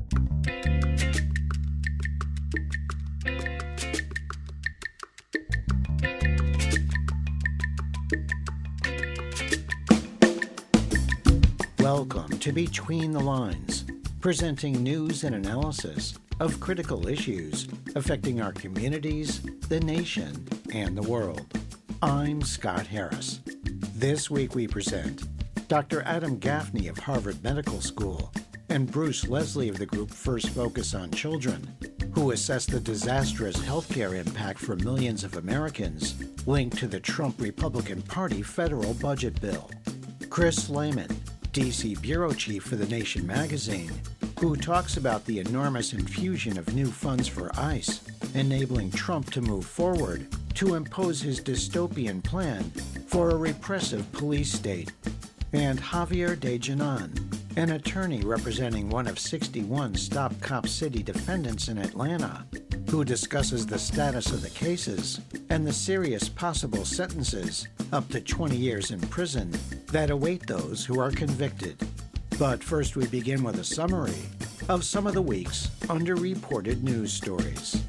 Welcome to Between the Lines, presenting news and analysis of critical issues affecting our communities, the nation, and the world. I'm Scott Harris. This week we present Dr. Adam Gaffney of Harvard Medical School and Bruce Leslie of the group First Focus on Children, who assess the disastrous healthcare impact for millions of Americans linked to the Trump Republican Party federal budget bill. Chris Lehman, D.C. Bureau Chief for The Nation magazine, who talks about the enormous infusion of new funds for ICE, enabling Trump to move forward to impose his dystopian plan for a repressive police state, and Javier De Janan, an attorney representing one of 61 Stop Cop City defendants in Atlanta, who discusses the status of the cases and the serious possible sentences, up to 20 years in prison, that await those who are convicted. But first we begin with a summary of some of the week's underreported news stories.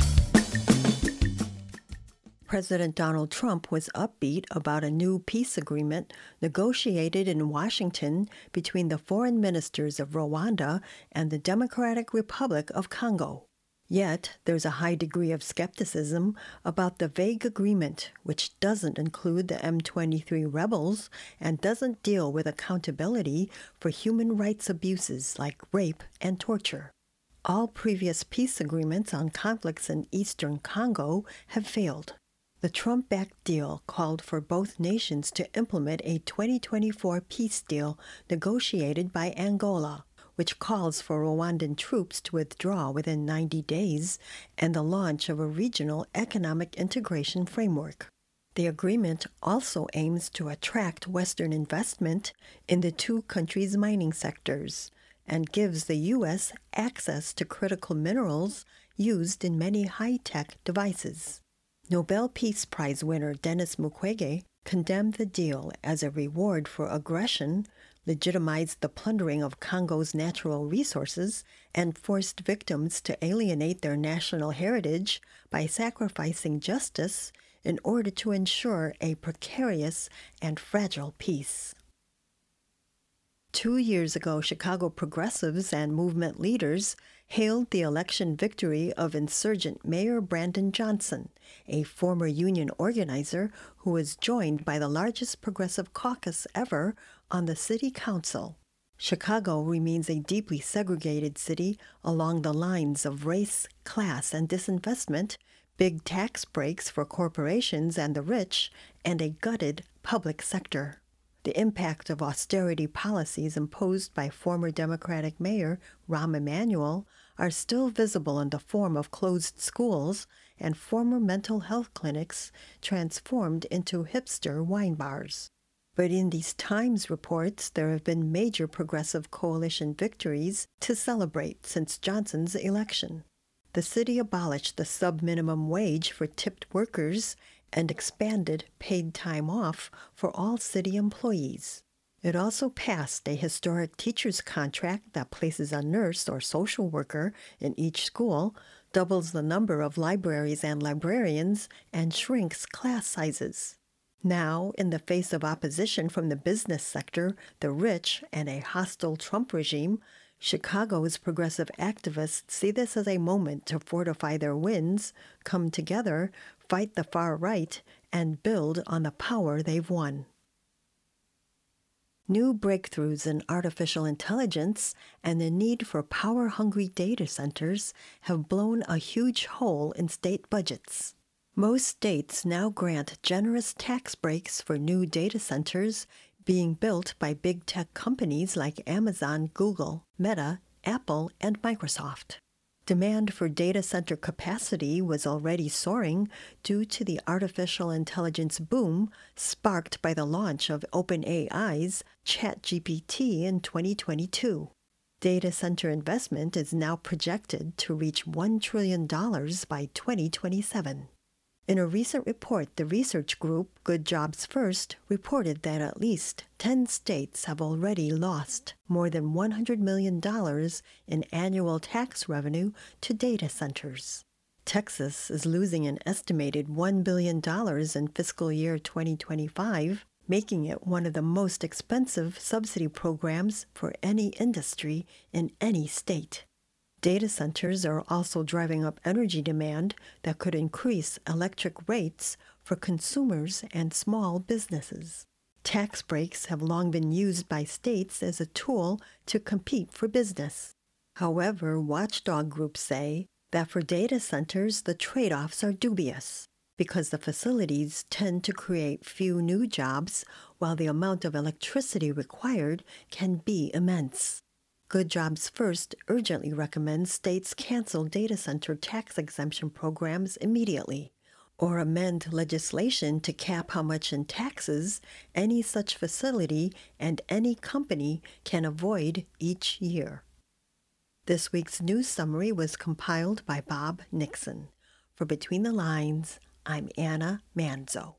President Donald Trump was upbeat about a new peace agreement negotiated in Washington between the foreign ministers of Rwanda and the Democratic Republic of Congo. Yet, there's a high degree of skepticism about the vague agreement, which doesn't include the M23 rebels and doesn't deal with accountability for human rights abuses like rape and torture. All previous peace agreements on conflicts in eastern Congo have failed. The Trump-backed deal called for both nations to implement a 2024 peace deal negotiated by Angola, which calls for Rwandan troops to withdraw within 90 days and the launch of a regional economic integration framework. The agreement also aims to attract Western investment in the two countries' mining sectors and gives the U.S. access to critical minerals used in many high-tech devices. Nobel Peace Prize winner Denis Mukwege condemned the deal as a reward for aggression, legitimized the plundering of Congo's natural resources, and forced victims to alienate their national heritage by sacrificing justice in order to ensure a precarious and fragile peace. 2 years ago, Chicago progressives and movement leaders hailed the election victory of insurgent Mayor Brandon Johnson, a former union organizer who was joined by the largest progressive caucus ever on the city council. Chicago remains a deeply segregated city along the lines of race, class, and disinvestment, big tax breaks for corporations and the rich, and a gutted public sector. The impact of austerity policies imposed by former Democratic Mayor Rahm Emanuel are still visible in the form of closed schools and former mental health clinics transformed into hipster wine bars. But in these Times reports, there have been major progressive coalition victories to celebrate since Johnson's election. The city abolished the sub-minimum wage for tipped workers and expanded paid time off for all city employees. It also passed a historic teacher's contract that places a nurse or social worker in each school, doubles the number of libraries and librarians, and shrinks class sizes. Now, in the face of opposition from the business sector, the rich, and a hostile Trump regime, Chicago's progressive activists see this as a moment to fortify their wins, come together, fight the far right, and build on the power they've won. New breakthroughs in artificial intelligence and the need for power-hungry data centers have blown a huge hole in state budgets. Most states now grant generous tax breaks for new data centers being built by big tech companies like Amazon, Google, Meta, Apple, and Microsoft. Demand for data center capacity was already soaring due to the artificial intelligence boom sparked by the launch of OpenAI's ChatGPT in 2022. Data center investment is now projected to reach $1 trillion by 2027. In a recent report, the research group Good Jobs First reported that at least 10 states have already lost more than $100 million in annual tax revenue to data centers. Texas is losing an estimated $1 billion in fiscal year 2025, making it one of the most expensive subsidy programs for any industry in any state. Data centers are also driving up energy demand that could increase electric rates for consumers and small businesses. Tax breaks have long been used by states as a tool to compete for business. However, watchdog groups say that for data centers, the trade-offs are dubious because the facilities tend to create few new jobs while the amount of electricity required can be immense. Good Jobs First urgently recommends states cancel data center tax exemption programs immediately, or amend legislation to cap how much in taxes any such facility and any company can avoid each year. This week's news summary was compiled by Bob Nixon. For Between the Lines, I'm Anna Manzo.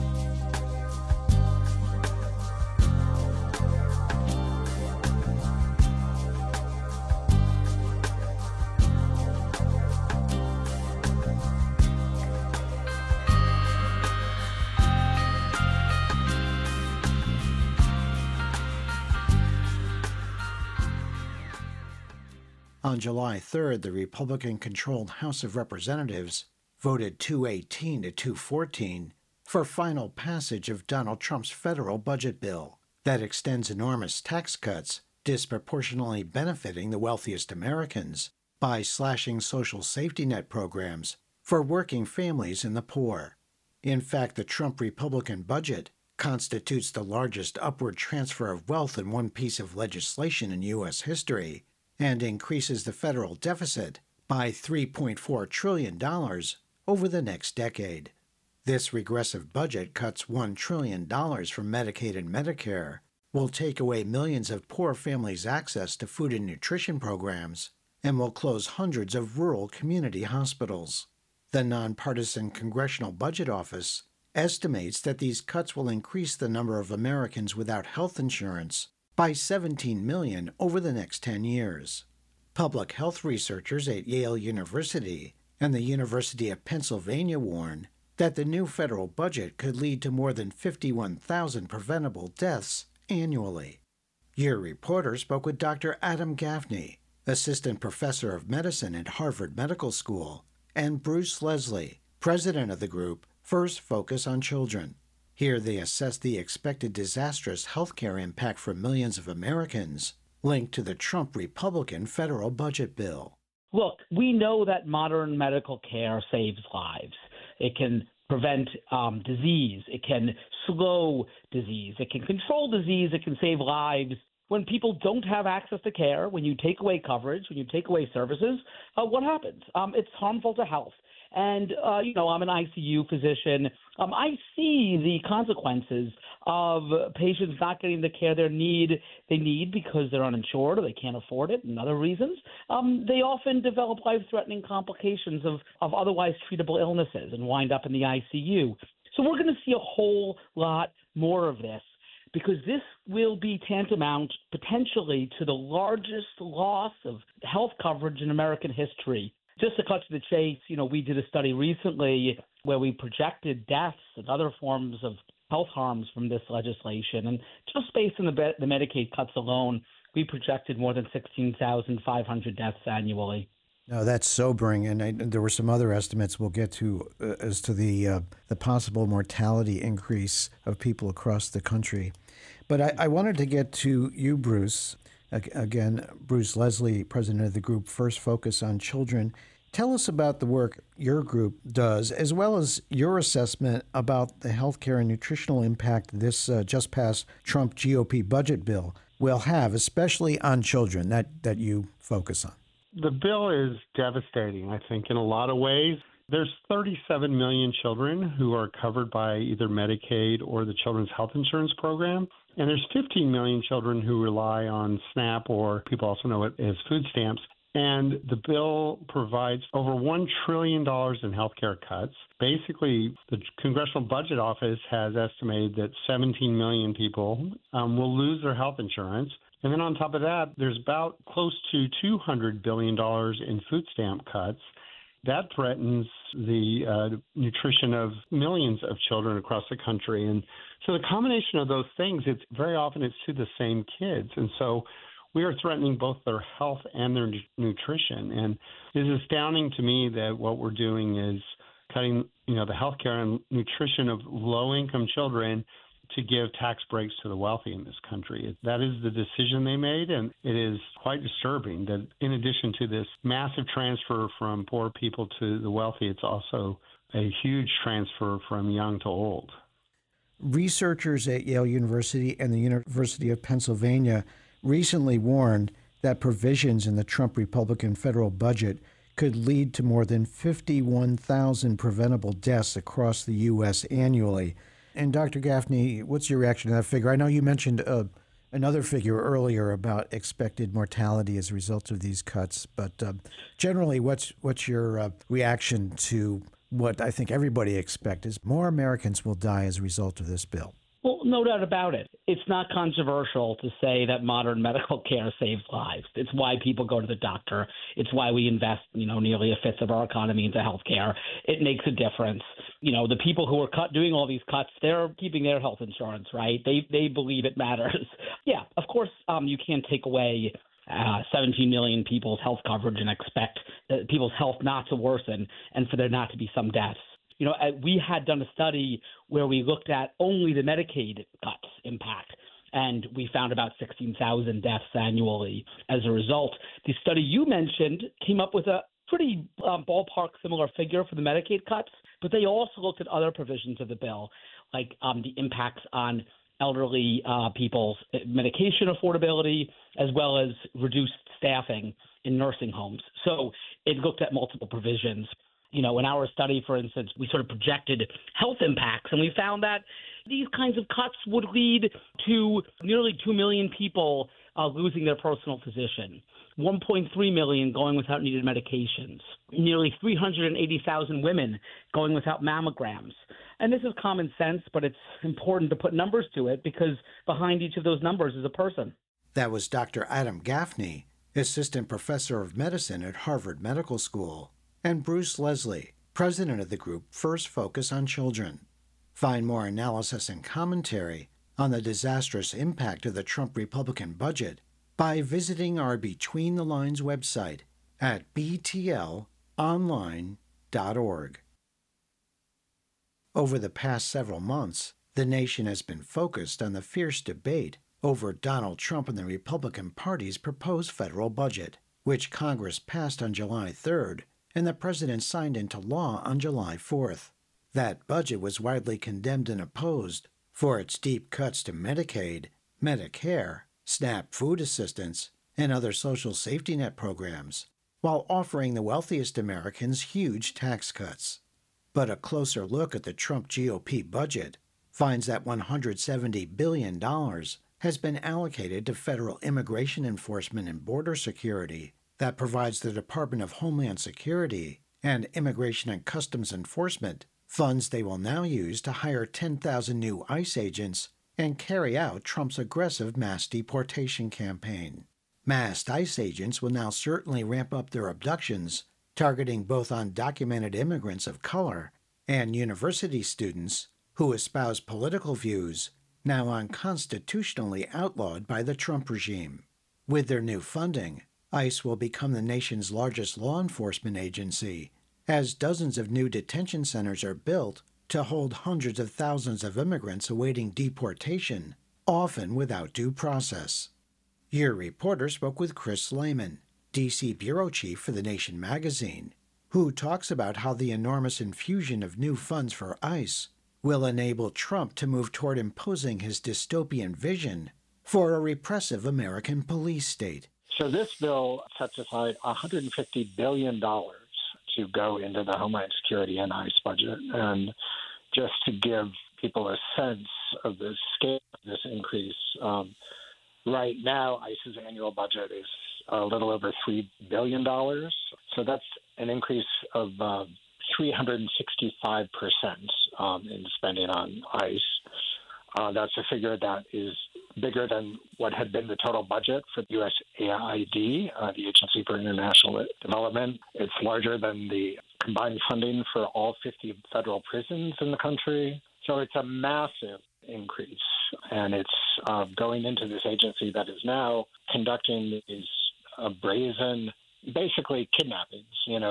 On July 3rd, the Republican-controlled House of Representatives voted 218 to 214 for final passage of Donald Trump's federal budget bill that extends enormous tax cuts disproportionately benefiting the wealthiest Americans by slashing social safety net programs for working families and the poor. In fact, the Trump Republican budget constitutes the largest upward transfer of wealth in one piece of legislation in U.S. history, and increases the federal deficit by $3.4 trillion over the next decade. This regressive budget cuts $1 trillion from Medicaid and Medicare, will take away millions of poor families' access to food and nutrition programs, and will close hundreds of rural community hospitals. The nonpartisan Congressional Budget Office estimates that these cuts will increase the number of Americans without health insurance by 17 million over the next 10 years. Public health researchers at Yale University and the University of Pennsylvania warn that the new federal budget could lead to more than 51,000 preventable deaths annually. Your reporter spoke with Dr. Adam Gaffney, assistant professor of medicine at Harvard Medical School, and Bruce Leslie, president of the group First Focus on Children. Here they assess the expected disastrous healthcare impact for millions of Americans linked to the Trump Republican federal budget bill. Look, we know that modern medical care saves lives. It can prevent disease. It can slow disease. It can control disease. It can save lives. When people don't have access to care, when you take away coverage, when you take away services, what happens? It's harmful to health. And, I'm an ICU physician. I see the consequences of patients not getting the care they need because they're uninsured or they can't afford it and other reasons. They often develop life-threatening complications of otherwise treatable illnesses and wind up in the ICU. So we're going to see a whole lot more of this, because this will be tantamount potentially to the largest loss of health coverage in American history. Just to cut to the chase, we did a study recently where we projected deaths and other forms of health harms from this legislation. And just based on the Medicaid cuts alone, we projected more than 16,500 deaths annually. No, that's sobering, and there were some other estimates we'll get to as to the possible mortality increase of people across the country. But I wanted to get to you, Bruce. Again, Bruce Leslie, president of the group First Focus on Children. Tell us about the work your group does, as well as your assessment about the healthcare and nutritional impact this just passed Trump GOP budget bill will have, especially on children that you focus on. The bill is devastating, I think, in a lot of ways. There's 37 million children who are covered by either Medicaid or the Children's Health Insurance Program. And there's 15 million children who rely on SNAP, or people also know it as food stamps. And the bill provides over $1 trillion in health care cuts. Basically, the Congressional Budget Office has estimated that 17 million people will lose their health insurance. And then on top of that, there's about close to $200 billion in food stamp cuts. That threatens the nutrition of millions of children across the country. And so the combination of those things, it's very often it's to the same kids. And so we are threatening both their health and their nutrition. And it is astounding to me that what we're doing is cutting, the health care and nutrition of low-income children to give tax breaks to the wealthy in this country. That is the decision they made, and it is quite disturbing that in addition to this massive transfer from poor people to the wealthy, it's also a huge transfer from young to old. Researchers at Yale University and the University of Pennsylvania recently warned that provisions in the Trump Republican federal budget could lead to more than 51,000 preventable deaths across the U.S. annually. And Dr. Gaffney, what's your reaction to that figure? I know you mentioned another figure earlier about expected mortality as a result of these cuts, but generally, what's your reaction to what I think everybody expects is more Americans will die as a result of this bill? Well, no doubt about it. It's not controversial to say that modern medical care saves lives. It's why people go to the doctor. It's why we invest, nearly a fifth of our economy into healthcare. It makes a difference. The people who are doing all these cuts, they're keeping their health insurance, right? They believe it matters. Yeah, of course, you can't take away 17 million people's health coverage and expect people's health not to worsen and for there not to be some deaths. We had done a study where we looked at only the Medicaid cuts impact, and we found about 16,000 deaths annually as a result. The study you mentioned came up with a pretty ballpark similar figure for the Medicaid cuts, but they also looked at other provisions of the bill, like the impacts on elderly people's medication affordability, as well as reduced staffing in nursing homes. So it looked at multiple provisions. In our study, for instance, we sort of projected health impacts, and we found that these kinds of cuts would lead to nearly 2 million people losing their personal physician, 1.3 million going without needed medications, nearly 380,000 women going without mammograms. And this is common sense, but it's important to put numbers to it because behind each of those numbers is a person. That was Dr. Adam Gaffney, Assistant Professor of Medicine at Harvard Medical School, and Bruce Leslie, president of the group First Focus on Children. Find more analysis and commentary on the disastrous impact of the Trump Republican budget by visiting our Between the Lines website at btlonline.org. Over the past several months, the nation has been focused on the fierce debate over Donald Trump and the Republican Party's proposed federal budget, which Congress passed on July 3rd and the president signed into law on July 4th. That budget was widely condemned and opposed for its deep cuts to Medicaid, Medicare, SNAP food assistance, and other social safety net programs, while offering the wealthiest Americans huge tax cuts. But a closer look at the Trump GOP budget finds that $170 billion has been allocated to federal immigration enforcement and border security that provides the Department of Homeland Security and Immigration and Customs Enforcement funds they will now use to hire 10,000 new ICE agents and carry out Trump's aggressive mass deportation campaign. Masked ICE agents will now certainly ramp up their abductions, targeting both undocumented immigrants of color and university students who espouse political views now unconstitutionally outlawed by the Trump regime. With their new funding, ICE will become the nation's largest law enforcement agency, as dozens of new detention centers are built to hold hundreds of thousands of immigrants awaiting deportation, often without due process. Your reporter spoke with Chris Lehman, D.C. bureau chief for The Nation magazine, who talks about how the enormous infusion of new funds for ICE will enable Trump to move toward imposing his dystopian vision for a repressive American police state. So this bill sets aside $150 billion to go into the Homeland Security and ICE budget. And just to give people a sense of the scale of this increase, right now ICE's annual budget is a little over $3 billion. So that's an increase of 365% in spending on ICE. That's a figure that is bigger than what had been the total budget for USAID, the Agency for International Development. It's larger than the combined funding for all 50 federal prisons in the country. So it's a massive increase, and it's going into this agency that is now conducting these brazen, basically kidnappings,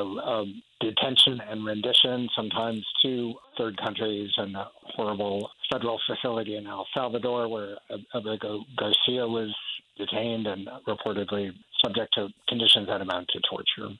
detention and rendition, sometimes to third countries, and a horrible federal facility in El Salvador where Abrego Garcia was detained and reportedly subject to conditions that amount to torture.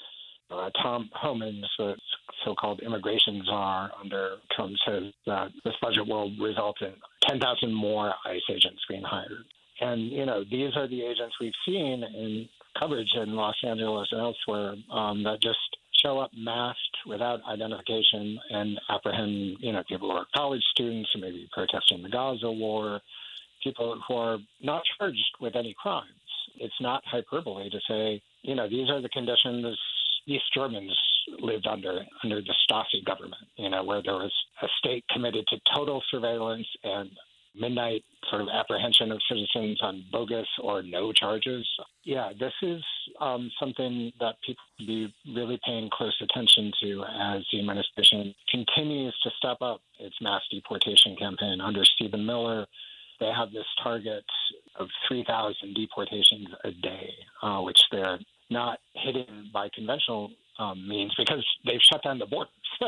Tom Homans, the so-called immigration czar under Trump, says that this budget will result in 10,000 more ICE agents being hired. And, these are the agents we've seen in coverage in Los Angeles and elsewhere that just show up masked without identification and apprehend, people who are college students who may be protesting the Gaza war, people who are not charged with any crimes. It's not hyperbole to say, these are the conditions East Germans lived under the Stasi government, where there was a state committed to total surveillance and midnight sort of apprehension of citizens on bogus or no charges. Yeah, this is something that people should be really paying close attention to as the administration continues to step up its mass deportation campaign. Under Stephen Miller, they have this target of 3,000 deportations a day, which they're not hitting by conventional means because they've shut down the border. So,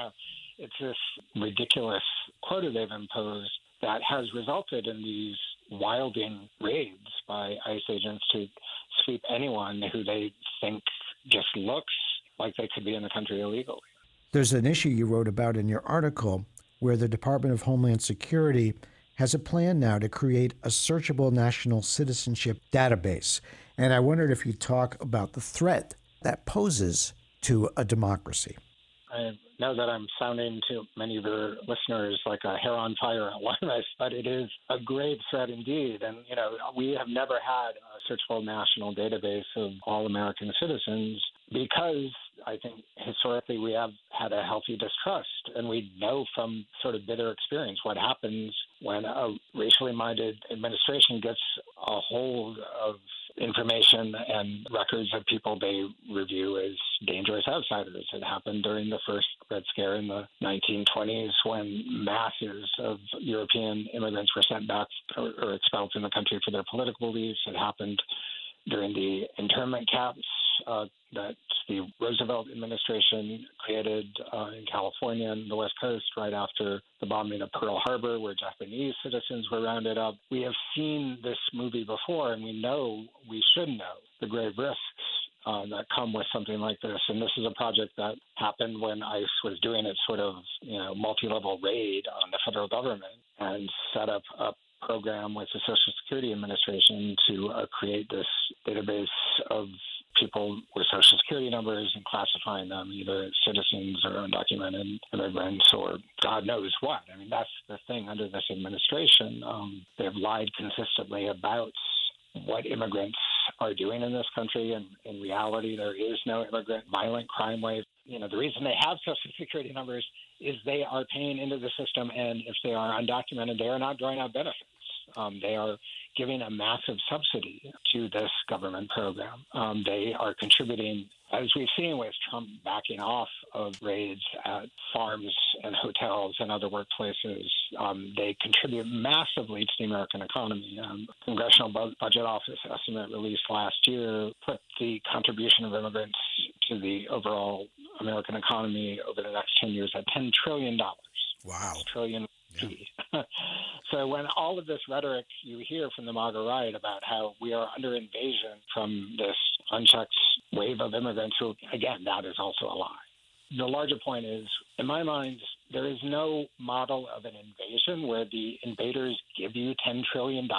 it's this ridiculous quota they've imposed that has resulted in these wilding raids by ICE agents to sweep anyone who they think just looks like they could be in the country illegally. There's an issue you wrote about in your article where the Department of Homeland Security has a plan now to create a searchable national citizenship database. And I wondered if you'd talk about the threat that poses to a democracy. I know that I'm sounding to many of your listeners like a hair on fire alarmist, but it is a grave threat indeed. And, we have never had a searchable national database of all American citizens because I think historically we have had a healthy distrust. And we know from sort of bitter experience what happens when a racially minded administration gets a hold of information and records of people they review as dangerous outsiders. It happened during the first Red Scare in the 1920s when masses of European immigrants were sent back or expelled from the country for their political beliefs. It happened during the internment camps that the Roosevelt administration created in California and the West Coast right after the bombing of Pearl Harbor, where Japanese citizens were rounded up. We have seen this movie before, and we should know the grave risks that come with something like this. And this is a project that happened when ICE was doing its sort of, multi-level raid on the federal government and set up a program with the Social Security Administration to create this database of people with Social Security numbers and classifying them either as citizens or undocumented immigrants or God knows what. I mean, that's the thing under this administration. They've lied consistently about what immigrants are doing in this country, and in reality, there is no immigrant violent crime wave. The reason they have Social Security numbers is they are paying into the system, and if they are undocumented, they are not drawing out benefits. They are giving a massive subsidy to this government program. They are contributing, as we've seen with Trump backing off of raids at farms and hotels and other workplaces. They contribute massively to the American economy. Congressional Budget Office estimate released last year put the contribution of immigrants to the overall American economy over the next 10 years at $10 trillion. Wow. $10 trillion. Yeah. So when all of this rhetoric you hear from the MAGA right about how we are under invasion from this unchecked wave of immigrants, who, again, that is also a lie. The larger point is, in my mind, there is no model of an invasion where the invaders give you $10 trillion.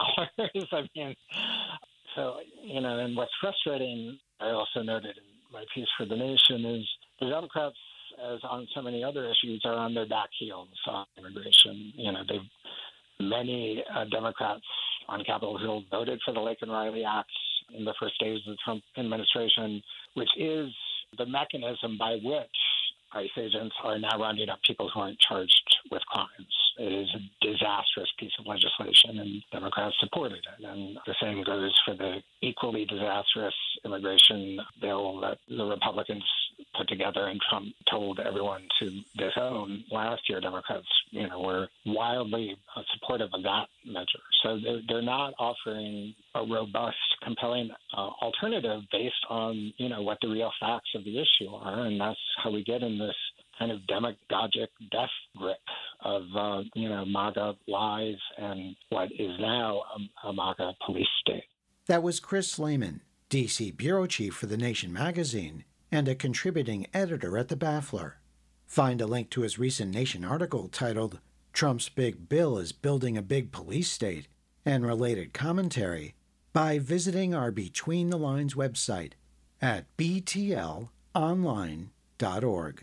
I mean, so, and what's frustrating, I also noted in my piece for The Nation, is the Democrats, as on so many other issues, are on their back heels on immigration. Many Democrats on Capitol Hill voted for the Laken Riley Act in the first days of the Trump administration, which is the mechanism by which ICE agents are now rounding up people who aren't charged with crimes. It is a disastrous piece of legislation, and Democrats supported it. And the same goes for the equally disastrous immigration bill that the Republicans put together and Trump told everyone to disown last year. Democrats, were wildly supportive of that measure. So they're not offering a robust, compelling alternative based on, what the real facts of the issue are. And that's how we get in this kind of demagogic death grip of, MAGA lies and what is now a MAGA police state. That was Chris Lehman, D.C. bureau chief for The Nation magazine and a contributing editor at The Baffler. Find a link to his recent Nation article titled Trump's Big Bill is Building a Big Police State and related commentary by visiting our Between the Lines website at btlonline.org.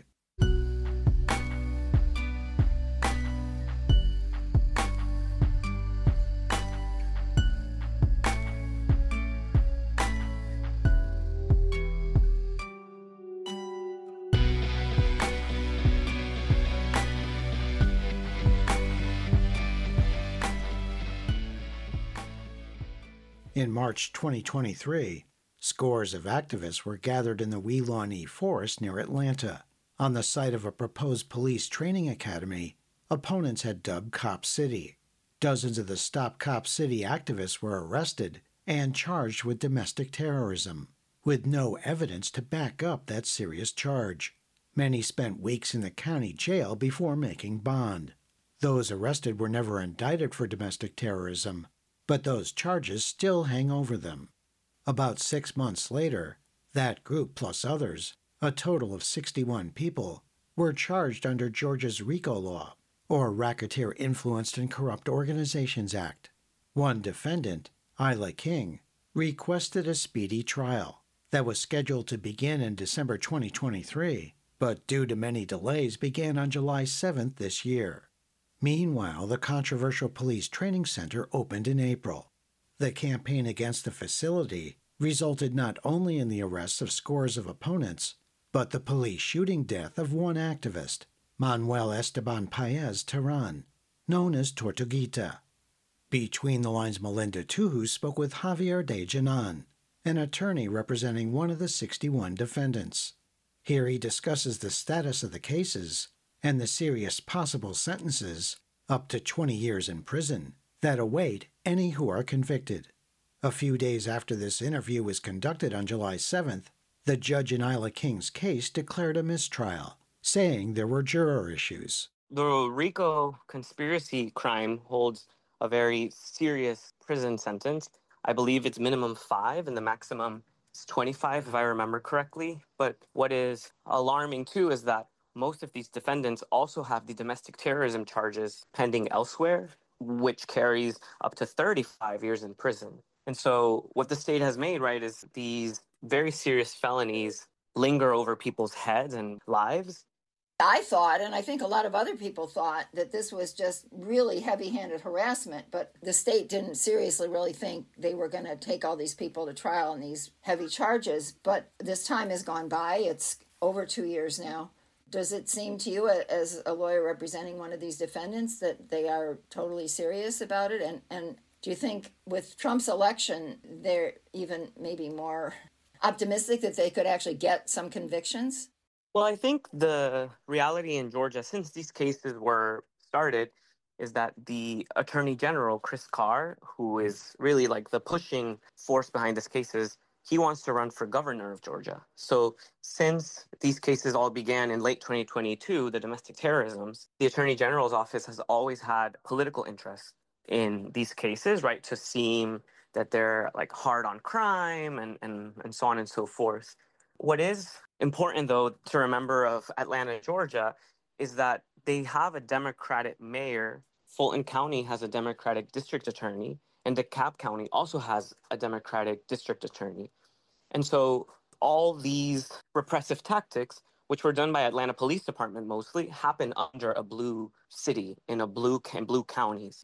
In March 2023, scores of activists were gathered in the Weelaunee Forest near Atlanta, on the site of a proposed police training academy opponents had dubbed Cop City. Dozens of the Stop Cop City activists were arrested and charged with domestic terrorism, with no evidence to back up that serious charge. Many spent weeks in the county jail before making bond. Those arrested were never indicted for domestic terrorism, but those charges still hang over them. About 6 months later, that group plus others, a total of 61 people, were charged under Georgia's RICO law, or Racketeer Influenced and Corrupt Organizations Act. One defendant, Isla King, requested a speedy trial that was scheduled to begin in December 2023, but due to many delays began on July 7th this year. Meanwhile, the controversial police training center opened in April. The campaign against the facility resulted not only in the arrests of scores of opponents, but the police shooting death of one activist, Manuel Esteban Paez Terán, known as Tortuguita. Between the Lines' Melinda Tuhu spoke with Javier de Janan, an attorney representing one of the 61 defendants. Here he discusses the status of the cases and the serious possible sentences, up to 20 years in prison, that await any who are convicted. A few days after this interview was conducted on July 7th, the judge in Isla King's case declared a mistrial, saying there were juror issues. The RICO conspiracy crime holds a very serious prison sentence. I believe it's minimum 5 and the maximum is 25, if I remember correctly. But what is alarming, too, is that most of these defendants also have the domestic terrorism charges pending elsewhere, which carries up to 35 years in prison. And so what the state has made, right, is these very serious felonies linger over people's heads and lives. I thought, and I think a lot of other people thought, that this was just really heavy-handed harassment, but the state didn't seriously really think they were going to take all these people to trial on these heavy charges. But this time has gone by. It's over 2 years now. Does it seem to you, as a lawyer representing one of these defendants, that they are totally serious about it? And do you think with Trump's election, they're even maybe more optimistic that they could actually get some convictions? Well, I think the reality in Georgia, since these cases were started, is that the Attorney General, Chris Carr, who is really like the pushing force behind these cases, he wants to run for governor of Georgia. So since these cases all began in late 2022, the domestic terrorisms, the Attorney General's office has always had political interest in these cases, right, to seem that they're like hard on crime and so on and so forth. What is important, though, to remember of Atlanta, Georgia, is that they have a Democratic mayor. Fulton County has a Democratic district attorney, and DeKalb County also has a Democratic district attorney. And so all these repressive tactics, which were done by Atlanta Police Department mostly, happen under a blue city in blue counties.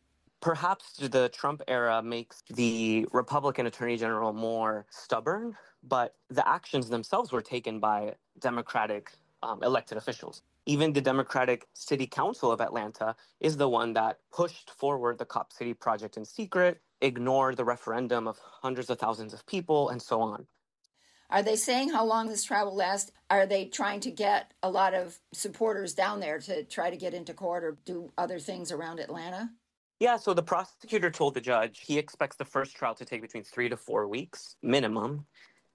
Perhaps the Trump era makes the Republican Attorney General more stubborn, but the actions themselves were taken by Democratic elected officials. Even the Democratic City Council of Atlanta is the one that pushed forward the Cop City project in secret, ignored the referendum of hundreds of thousands of people, and so on. Are they saying how long this trial will last? Are they trying to get a lot of supporters down there to try to get into court or do other things around Atlanta? Yeah, so the prosecutor told the judge he expects the first trial to take between 3 to 4 weeks minimum.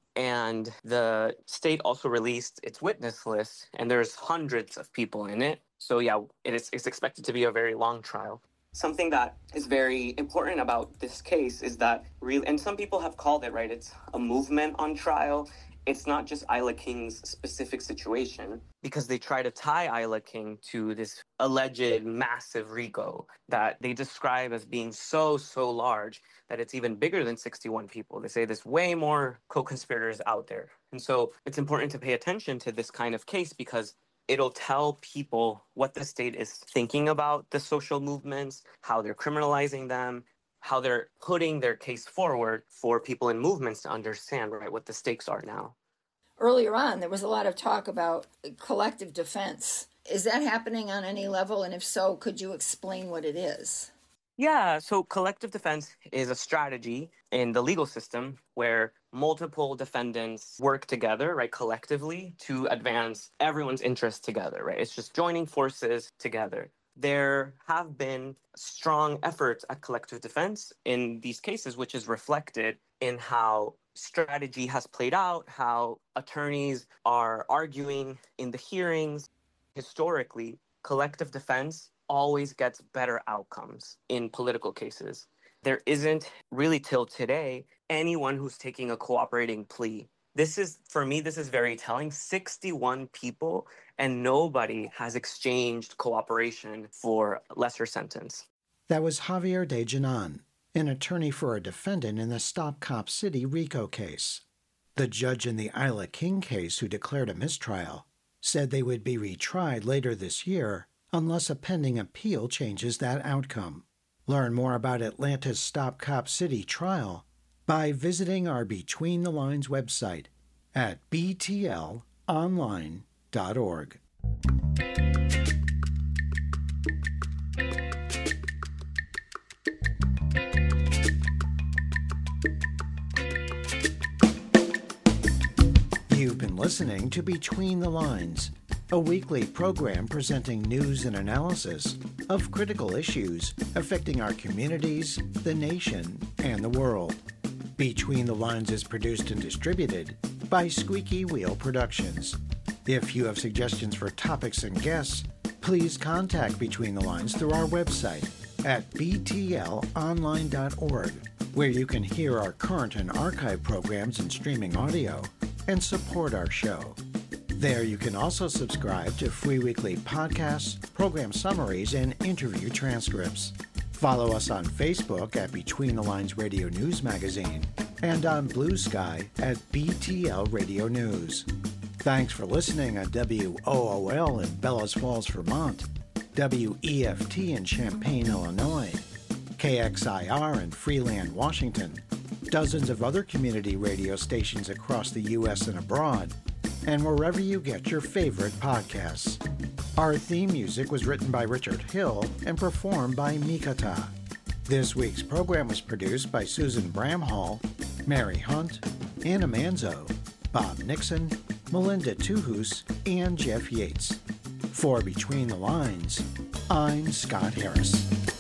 And the state also released its witness list, and there's hundreds of people in it. So yeah, it's expected to be a very long trial. Something that is very important about this case is that and some people have called it, right, it's a movement on trial. It's not just Isla King's specific situation, because they try to tie Isla King to this alleged massive RICO that they describe as being so large that it's even bigger than 61 people. They say there's way more co-conspirators out there. And so it's important to pay attention to this kind of case because it'll tell people what the state is thinking about the social movements, how they're criminalizing them, how they're putting their case forward for people in movements to understand, right, what the stakes are now. Earlier on, there was a lot of talk about collective defense. Is that happening on any level? And if so, could you explain what it is? Yeah, so collective defense is a strategy in the legal system where multiple defendants work together, right, collectively to advance everyone's interests together, right? It's just joining forces together. There have been strong efforts at collective defense in these cases, which is reflected in how strategy has played out, how attorneys are arguing in the hearings. Historically, collective defense always gets better outcomes in political cases. There isn't really till today anyone who's taking a cooperating plea. For me, this is very telling. 61 people and nobody has exchanged cooperation for lesser sentence. That was Javier De Janan, an attorney for a defendant in the Stop Cop City RICO case. The judge in the Isla King case who declared a mistrial said they would be retried later this year unless a pending appeal changes that outcome. Learn more about Atlanta's Stop Cop City trial by visiting our Between the Lines website at btlonline.org. You've been listening to Between the Lines, a weekly program presenting news and analysis of critical issues affecting our communities, the nation, and the world. Between the Lines is produced and distributed by Squeaky Wheel Productions. If you have suggestions for topics and guests, please contact Between the Lines through our website at btlonline.org, where you can hear our current and archive programs in streaming audio and support our show. There you can also subscribe to free weekly podcasts, program summaries, and interview transcripts. Follow us on Facebook at Between the Lines Radio News Magazine and on Blue Sky at BTL Radio News. Thanks for listening on WOOL in Bellows Falls, Vermont, WEFT in Champaign, Illinois, KXIR in Freeland, Washington, dozens of other community radio stations across the U.S. and abroad, and wherever you get your favorite podcasts. Our theme music was written by Richard Hill and performed by Mikata. This week's program was produced by Susan Bramhall, Mary Hunt, Anna Manzo, Bob Nixon, Melinda Tuhus, and Jeff Yates. For Between the Lines, I'm Scott Harris.